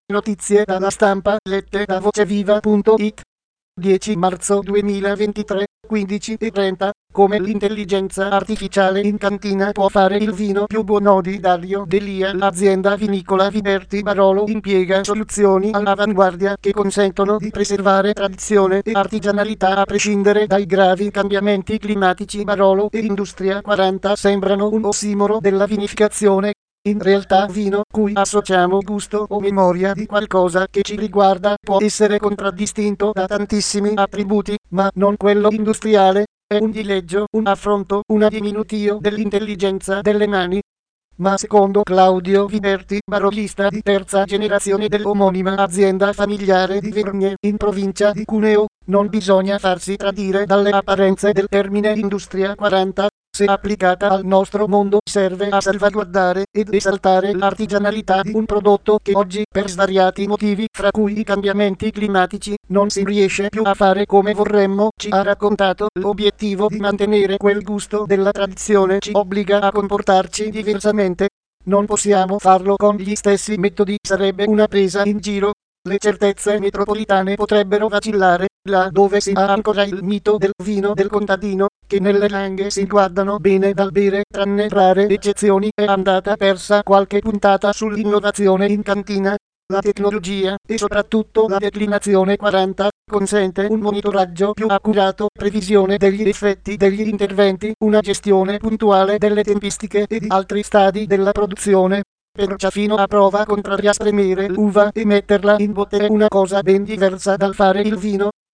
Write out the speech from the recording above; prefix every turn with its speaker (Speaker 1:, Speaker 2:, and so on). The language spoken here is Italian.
Speaker 1: Notizie dalla stampa lette da voceviva.it. 10 marzo 2023, 15:30. Come l'intelligenza artificiale in cantina può fare il vino più buono di Dario Delia. L'azienda vinicola Viberti Barolo impiega soluzioni all'avanguardia che consentono di preservare tradizione e artigianalità a prescindere dai gravi cambiamenti climatici. Barolo e Industria 40 sembrano un ossimoro della vinificazione. In realtà vino, cui associamo gusto o memoria di qualcosa che ci riguarda, può essere contraddistinto da tantissimi attributi, ma non quello industriale. È un dileggio, un affronto, una diminutio dell'intelligenza delle mani. Ma secondo Claudio Viberti, barolista di terza generazione dell'omonima azienda familiare di Vergne, in provincia di Cuneo, non bisogna farsi tradire dalle apparenze del termine Industria 40. Se applicata al nostro mondo serve a salvaguardare ed esaltare l'artigianalità di un prodotto che oggi, per svariati motivi, fra cui i cambiamenti climatici, non si riesce più a fare come vorremmo. Ci ha raccontato l'obiettivo di mantenere quel gusto della tradizione ci obbliga a comportarci diversamente. Non possiamo farlo con gli stessi metodi, sarebbe una presa in giro. Le certezze metropolitane potrebbero vacillare, là dove si ha ancora il mito del vino del contadino, che nelle langhe si guardano bene dal bere, tranne rare eccezioni. È andata persa qualche puntata sull'innovazione in cantina. La tecnologia, e soprattutto la declinazione 40, consente un monitoraggio più accurato, previsione degli effetti degli interventi, una gestione puntuale delle tempistiche e di altri stadi della produzione. Perciò fino a prova contraria spremere l'uva e metterla in botte è una cosa ben diversa dal fare il vino.